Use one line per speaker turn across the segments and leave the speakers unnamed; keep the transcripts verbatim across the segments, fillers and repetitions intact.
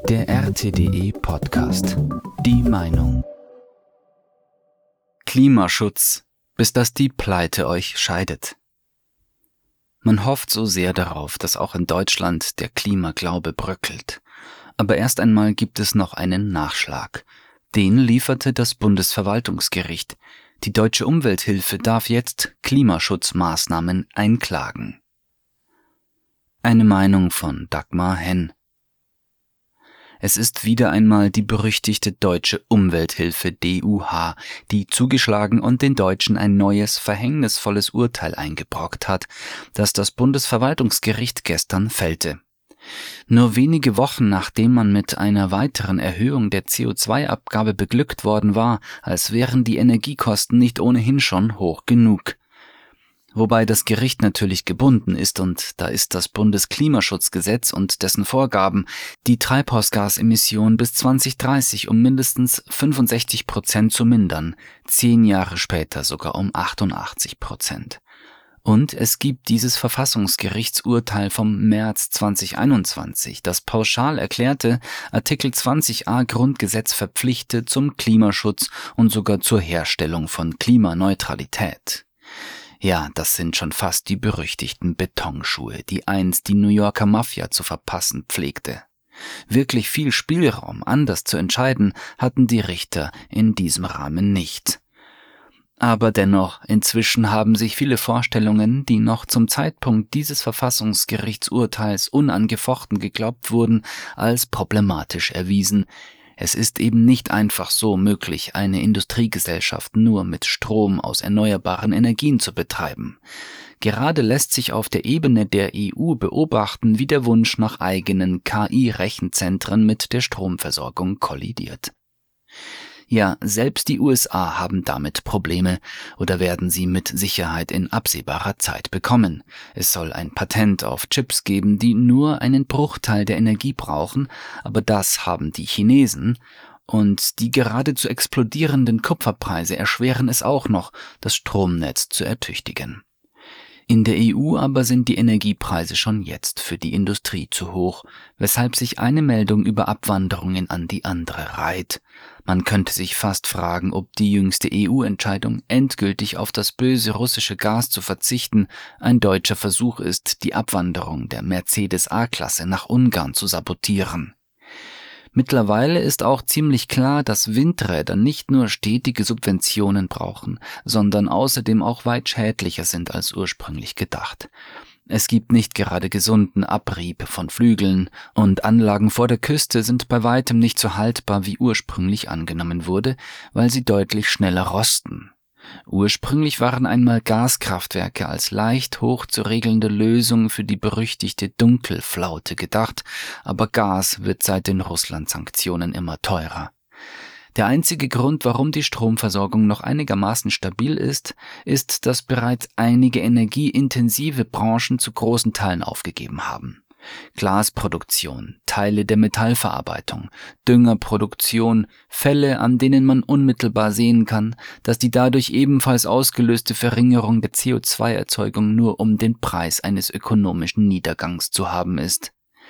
Der R T D E Podcast. Die Meinung. Klimaschutz, bis dass die Pleite euch scheidet. Man hofft so sehr darauf, dass auch in Deutschland der Klimaglaube bröckelt. Aber erst einmal gibt es noch einen Nachschlag. Den lieferte das Bundesverwaltungsgericht. Die Deutsche Umwelthilfe darf jetzt Klimaschutzmaßnahmen einklagen. Eine Meinung von Dagmar Henn. Es ist wieder einmal die berüchtigte Deutsche Umwelthilfe D U H, die zugeschlagen und den Deutschen ein neues, verhängnisvolles Urteil eingebrockt hat, das das Bundesverwaltungsgericht gestern fällte. Nur wenige Wochen nachdem man mit einer weiteren Erhöhung der C O zwei Abgabe beglückt worden war, als wären die Energiekosten nicht ohnehin schon hoch genug. Wobei das Gericht natürlich gebunden ist, und da ist das Bundesklimaschutzgesetz und dessen Vorgaben, die Treibhausgasemissionen bis zwanzig dreißig um mindestens fünfundsechzig Prozent zu mindern, zehn Jahre später sogar um achtundachtzig Prozent. Und es gibt dieses Verfassungsgerichtsurteil vom März zweitausendeinundzwanzig, das pauschal erklärte, Artikel zwanzig a Grundgesetz verpflichte zum Klimaschutz und sogar zur Herstellung von Klimaneutralität. Ja, das sind schon fast die berüchtigten Betonschuhe, die einst die New Yorker Mafia zu verpassen pflegte. Wirklich viel Spielraum, anders zu entscheiden, hatten die Richter in diesem Rahmen nicht. Aber dennoch, inzwischen haben sich viele Vorstellungen, die noch zum Zeitpunkt dieses Verfassungsgerichtsurteils unangefochten geglaubt wurden, als problematisch erwiesen. Es ist eben nicht einfach so möglich, eine Industriegesellschaft nur mit Strom aus erneuerbaren Energien zu betreiben. Gerade lässt sich auf der Ebene der E U beobachten, wie der Wunsch nach eigenen K I-Rechenzentren mit der Stromversorgung kollidiert. Ja, selbst die U S A haben damit Probleme oder werden sie mit Sicherheit in absehbarer Zeit bekommen. Es soll ein Patent auf Chips geben, die nur einen Bruchteil der Energie brauchen, aber das haben die Chinesen. Und die geradezu explodierenden Kupferpreise erschweren es auch noch, das Stromnetz zu ertüchtigen. In der E U aber sind die Energiepreise schon jetzt für die Industrie zu hoch, weshalb sich eine Meldung über Abwanderungen an die andere reiht. Man könnte sich fast fragen, ob die jüngste E U-Entscheidung, endgültig auf das böse russische Gas zu verzichten, ein deutscher Versuch ist, die Abwanderung der Mercedes A-Klasse nach Ungarn zu sabotieren. Mittlerweile ist auch ziemlich klar, dass Windräder nicht nur stetige Subventionen brauchen, sondern außerdem auch weit schädlicher sind als ursprünglich gedacht. Es gibt nicht gerade gesunden Abrieb von Flügeln, und Anlagen vor der Küste sind bei weitem nicht so haltbar, wie ursprünglich angenommen wurde, weil sie deutlich schneller rosten. Ursprünglich waren einmal Gaskraftwerke als leicht hoch zu regelnde Lösung für die berüchtigte Dunkelflaute gedacht, aber Gas wird seit den Russland-Sanktionen immer teurer. Der einzige Grund, warum die Stromversorgung noch einigermaßen stabil ist, ist, dass bereits einige energieintensive Branchen zu großen Teilen aufgegeben haben. Glasproduktion, Teile der Metallverarbeitung, Düngerproduktion, Fälle, an denen man unmittelbar sehen kann, dass die dadurch ebenfalls ausgelöste Verringerung der C O zwei Erzeugung nur um den Preis eines ökonomischen Niedergangs zu haben ist.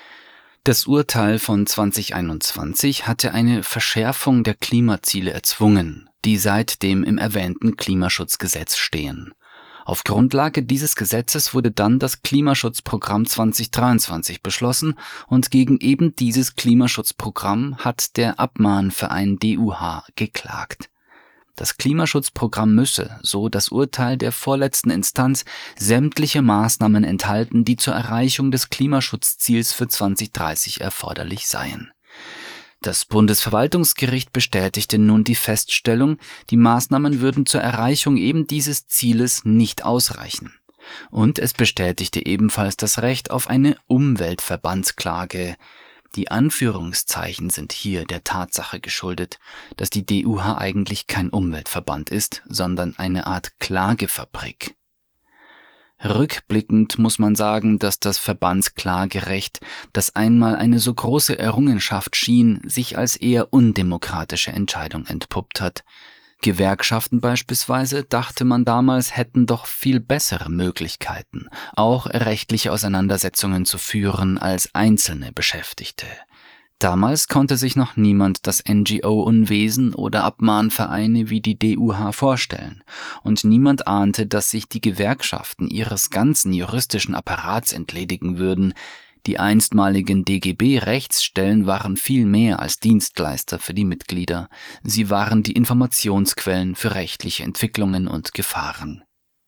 Das Urteil von zweitausendeinundzwanzig hatte eine Verschärfung der Klimaziele erzwungen, die seitdem im erwähnten Klimaschutzgesetz stehen. Auf Grundlage dieses Gesetzes wurde dann das Klimaschutzprogramm zwanzig dreiundzwanzig beschlossen, und gegen eben dieses Klimaschutzprogramm hat der Abmahnverein D U H geklagt. Das Klimaschutzprogramm müsse, so das Urteil der vorletzten Instanz, sämtliche Maßnahmen enthalten, die zur Erreichung des Klimaschutzziels für zwanzig dreißig erforderlich seien. Das Bundesverwaltungsgericht bestätigte nun die Feststellung, die Maßnahmen würden zur Erreichung eben dieses Zieles nicht ausreichen. Und es bestätigte ebenfalls das Recht auf eine Umweltverbandsklage. Die Anführungszeichen sind hier der Tatsache geschuldet, dass die D U H eigentlich kein Umweltverband ist, sondern eine Art Klagefabrik. Rückblickend muss man sagen, dass das Verbandsklagerecht, das einmal eine so große Errungenschaft schien, sich als eher undemokratische Entscheidung entpuppt hat. Gewerkschaften beispielsweise, dachte man damals, hätten doch viel bessere Möglichkeiten, auch rechtliche Auseinandersetzungen zu führen als einzelne Beschäftigte. Damals konnte sich noch niemand das N G O-Unwesen oder Abmahnvereine wie die D U H vorstellen, und niemand ahnte, dass sich die Gewerkschaften ihres ganzen juristischen Apparats entledigen würden. Die einstmaligen D G B-Rechtsstellen waren viel mehr als Dienstleister für die Mitglieder. Sie waren die Informationsquellen für rechtliche Entwicklungen und Gefahren.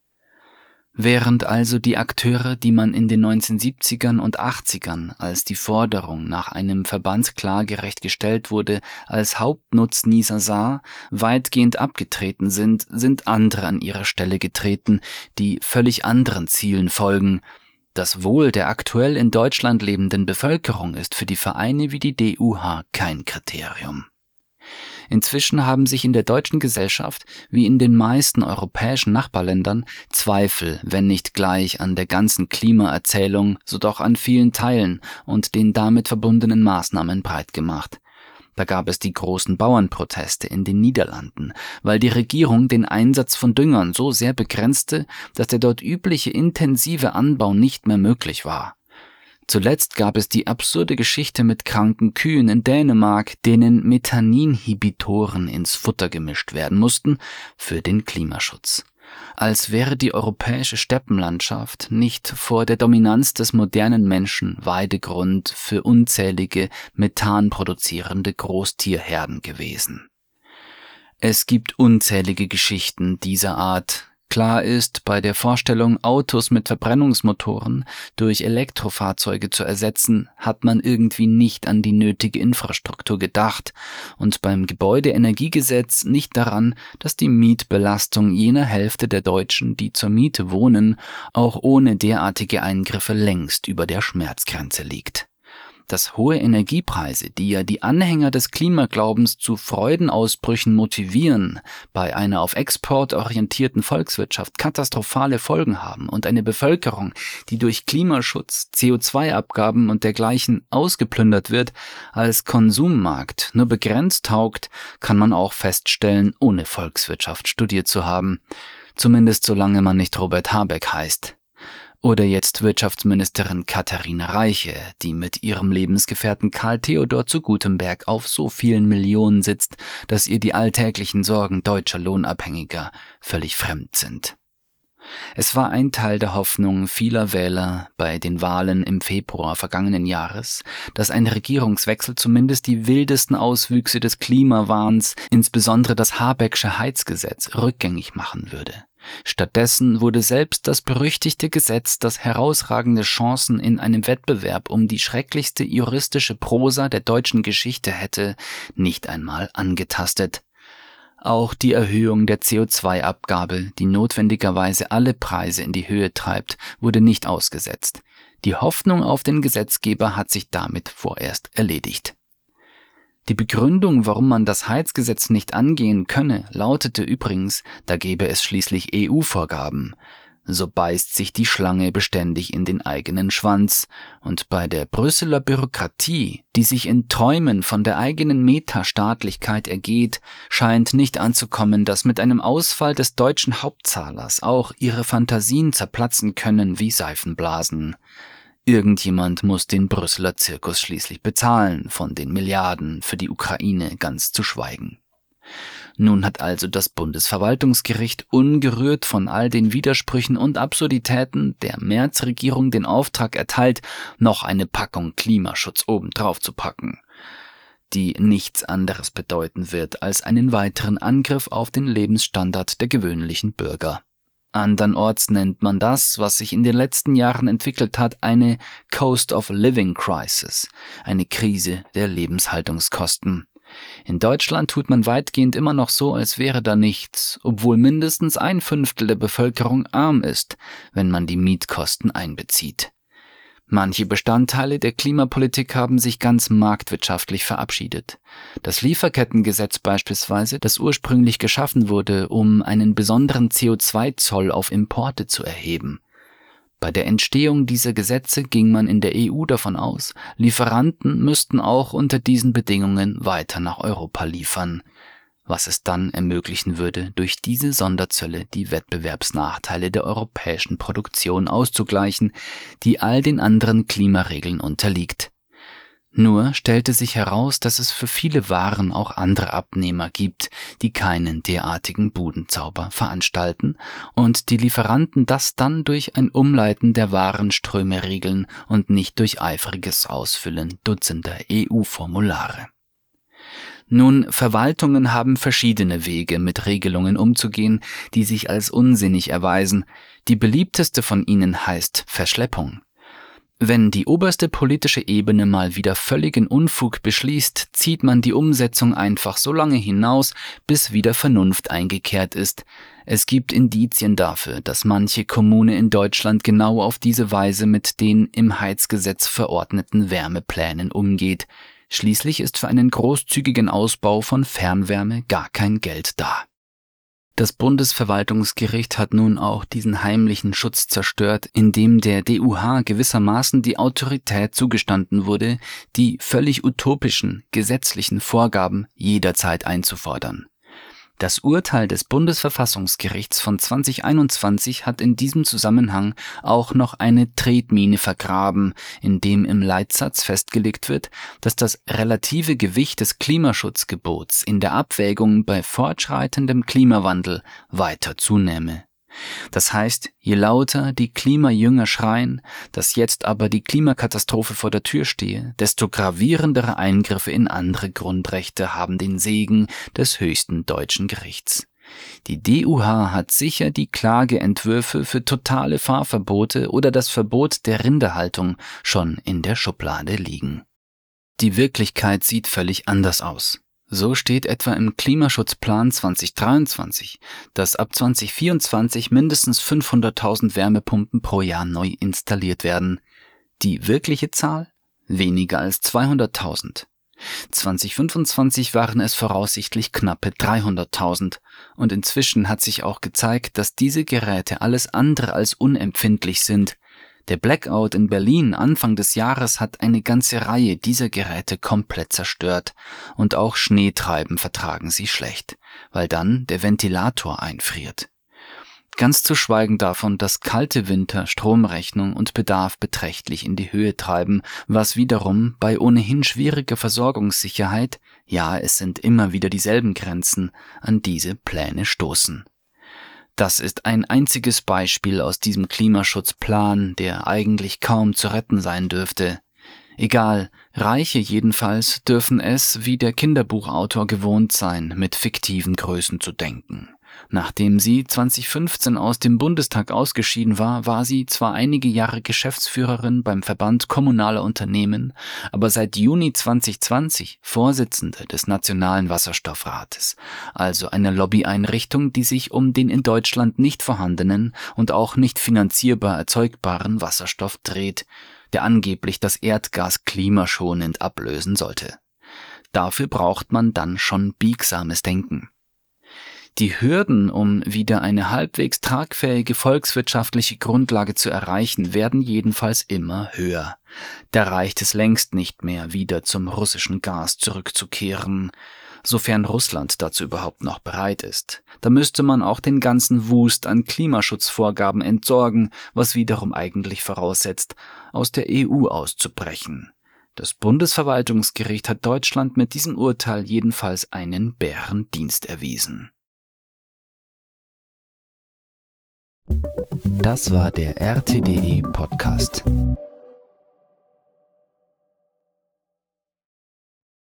Während also die Akteure, die man in den neunzehnhundertsiebzigern und achtzigern, als die Forderung nach einem Verband klagerecht gestellt wurde, als Hauptnutznießer sah, weitgehend abgetreten sind, sind andere an ihre Stelle getreten, die völlig anderen Zielen folgen. Das Wohl der aktuell in Deutschland lebenden Bevölkerung ist für die Vereine wie die D U H kein Kriterium. Inzwischen haben sich in der deutschen Gesellschaft, wie in den meisten europäischen Nachbarländern, Zweifel, wenn nicht gleich an der ganzen Klimaerzählung, so doch an vielen Teilen und den damit verbundenen Maßnahmen breit gemacht. Da gab es die großen Bauernproteste in den Niederlanden, weil die Regierung den Einsatz von Düngern so sehr begrenzte, dass der dort übliche intensive Anbau nicht mehr möglich war. Zuletzt gab es die absurde Geschichte mit kranken Kühen in Dänemark, denen Methaninhibitoren ins Futter gemischt werden mussten für den Klimaschutz. Als wäre die europäische Steppenlandschaft nicht vor der Dominanz des modernen Menschen Weidegrund für unzählige methanproduzierende Großtierherden gewesen. Es gibt unzählige Geschichten dieser Art. Klar ist, bei der Vorstellung, Autos mit Verbrennungsmotoren durch Elektrofahrzeuge zu ersetzen, hat man irgendwie nicht an die nötige Infrastruktur gedacht und beim Gebäudeenergiegesetz nicht daran, dass die Mietbelastung jener Hälfte der Deutschen, die zur Miete wohnen, auch ohne derartige Eingriffe längst über der Schmerzgrenze liegt. Dass hohe Energiepreise, die ja die Anhänger des Klimaglaubens zu Freudenausbrüchen motivieren, bei einer auf Export orientierten Volkswirtschaft katastrophale Folgen haben und eine Bevölkerung, die durch Klimaschutz, C O zwei Abgaben und dergleichen ausgeplündert wird, als Konsummarkt nur begrenzt taugt, kann man auch feststellen, ohne Volkswirtschaft studiert zu haben. Zumindest solange man nicht Robert Habeck heißt. Oder jetzt Wirtschaftsministerin Katharina Reiche, die mit ihrem Lebensgefährten Karl Theodor zu Gutenberg auf so vielen Millionen sitzt, dass ihr die alltäglichen Sorgen deutscher Lohnabhängiger völlig fremd sind. Es war ein Teil der Hoffnung vieler Wähler bei den Wahlen im Februar vergangenen Jahres, dass ein Regierungswechsel zumindest die wildesten Auswüchse des Klimawahns, insbesondere das Habecksche Heizgesetz, rückgängig machen würde. Stattdessen wurde selbst das berüchtigte Gesetz, das herausragende Chancen in einem Wettbewerb um die schrecklichste juristische Prosa der deutschen Geschichte hätte, nicht einmal angetastet. Auch die Erhöhung der C O zwei Abgabe, die notwendigerweise alle Preise in die Höhe treibt, wurde nicht ausgesetzt. Die Hoffnung auf den Gesetzgeber hat sich damit vorerst erledigt. Die Begründung, warum man das Heizgesetz nicht angehen könne, lautete übrigens, da gäbe es schließlich E U-Vorgaben. So beißt sich die Schlange beständig in den eigenen Schwanz, und bei der Brüsseler Bürokratie, die sich in Träumen von der eigenen Metastaatlichkeit ergeht, scheint nicht anzukommen, dass mit einem Ausfall des deutschen Hauptzahlers auch ihre Fantasien zerplatzen können wie Seifenblasen. Irgendjemand muss den Brüsseler Zirkus schließlich bezahlen, von den Milliarden für die Ukraine ganz zu schweigen. Nun hat also das Bundesverwaltungsgericht ungerührt von all den Widersprüchen und Absurditäten der Merz-Regierung den Auftrag erteilt, noch eine Packung Klimaschutz obendrauf zu packen, die nichts anderes bedeuten wird als einen weiteren Angriff auf den Lebensstandard der gewöhnlichen Bürger. Andernorts nennt man das, was sich in den letzten Jahren entwickelt hat, eine Cost of Living Crisis, eine Krise der Lebenshaltungskosten. In Deutschland tut man weitgehend immer noch so, als wäre da nichts, obwohl mindestens ein Fünftel der Bevölkerung arm ist, wenn man die Mietkosten einbezieht. Manche Bestandteile der Klimapolitik haben sich ganz marktwirtschaftlich verabschiedet. Das Lieferkettengesetz beispielsweise, das ursprünglich geschaffen wurde, um einen besonderen C O zwei Zoll auf Importe zu erheben. Bei der Entstehung dieser Gesetze ging man in der E U davon aus, Lieferanten müssten auch unter diesen Bedingungen weiter nach Europa liefern, was es dann ermöglichen würde, durch diese Sonderzölle die Wettbewerbsnachteile der europäischen Produktion auszugleichen, die all den anderen Klimaregeln unterliegt. Nur stellte sich heraus, dass es für viele Waren auch andere Abnehmer gibt, die keinen derartigen Budenzauber veranstalten und die Lieferanten das dann durch ein Umleiten der Warenströme regeln und nicht durch eifriges Ausfüllen dutzender E U-Formulare. Nun, Verwaltungen haben verschiedene Wege, mit Regelungen umzugehen, die sich als unsinnig erweisen. Die beliebteste von ihnen heißt Verschleppung. Wenn die oberste politische Ebene mal wieder völligen Unfug beschließt, zieht man die Umsetzung einfach so lange hinaus, bis wieder Vernunft eingekehrt ist. Es gibt Indizien dafür, dass manche Kommune in Deutschland genau auf diese Weise mit den im Heizgesetz verordneten Wärmeplänen umgeht. Schließlich ist für einen großzügigen Ausbau von Fernwärme gar kein Geld da. Das Bundesverwaltungsgericht hat nun auch diesen heimlichen Schutz zerstört, indem der D U H gewissermaßen die Autorität zugestanden wurde, die völlig utopischen gesetzlichen Vorgaben jederzeit einzufordern. Das Urteil des Bundesverfassungsgerichts von zwanzig einundzwanzig hat in diesem Zusammenhang auch noch eine Tretmine vergraben, in dem im Leitsatz festgelegt wird, dass das relative Gewicht des Klimaschutzgebots in der Abwägung bei fortschreitendem Klimawandel weiter zunehme. Das heißt, je lauter die Klimajünger schreien, dass jetzt aber die Klimakatastrophe vor der Tür stehe, desto gravierendere Eingriffe in andere Grundrechte haben den Segen des höchsten deutschen Gerichts. Die D U H hat sicher die Klageentwürfe für totale Fahrverbote oder das Verbot der Rinderhaltung schon in der Schublade liegen. Die Wirklichkeit sieht völlig anders aus. So steht etwa im Klimaschutzplan zwanzig dreiundzwanzig, dass ab zwanzig vierundzwanzig mindestens fünfhunderttausend Wärmepumpen pro Jahr neu installiert werden. Die wirkliche Zahl? Weniger als zweihunderttausend. zwanzig fünfundzwanzig waren es voraussichtlich knappe dreihunderttausend und inzwischen hat sich auch gezeigt, dass diese Geräte alles andere als unempfindlich sind. Der Blackout in Berlin Anfang des Jahres hat eine ganze Reihe dieser Geräte komplett zerstört und auch Schneetreiben vertragen sie schlecht, weil dann der Ventilator einfriert. Ganz zu schweigen davon, dass kalte Winter Stromrechnung und Bedarf beträchtlich in die Höhe treiben, was wiederum bei ohnehin schwieriger Versorgungssicherheit, ja, es sind immer wieder dieselben Grenzen, an diese Pläne stoßen. Das ist ein einziges Beispiel aus diesem Klimaschutzplan, der eigentlich kaum zu retten sein dürfte. Egal, Reiche jedenfalls dürfen es, wie der Kinderbuchautor gewohnt sein, mit fiktiven Größen zu denken. Nachdem sie zwanzig fünfzehn aus dem Bundestag ausgeschieden war, war sie zwar einige Jahre Geschäftsführerin beim Verband kommunaler Unternehmen, aber seit Juni zwanzig zwanzig Vorsitzende des Nationalen Wasserstoffrates, also einer Lobbyeinrichtung, die sich um den in Deutschland nicht vorhandenen und auch nicht finanzierbar erzeugbaren Wasserstoff dreht, der angeblich das Erdgas klimaschonend ablösen sollte. Dafür braucht man dann schon biegsames Denken. Die Hürden, um wieder eine halbwegs tragfähige volkswirtschaftliche Grundlage zu erreichen, werden jedenfalls immer höher. Da reicht es längst nicht mehr, wieder zum russischen Gas zurückzukehren, sofern Russland dazu überhaupt noch bereit ist. Da müsste man auch den ganzen Wust an Klimaschutzvorgaben entsorgen, was wiederum eigentlich voraussetzt, aus der E U auszubrechen. Das Bundesverwaltungsgericht hat Deutschland mit diesem Urteil jedenfalls einen Bärendienst erwiesen. Das war der R T D E Podcast.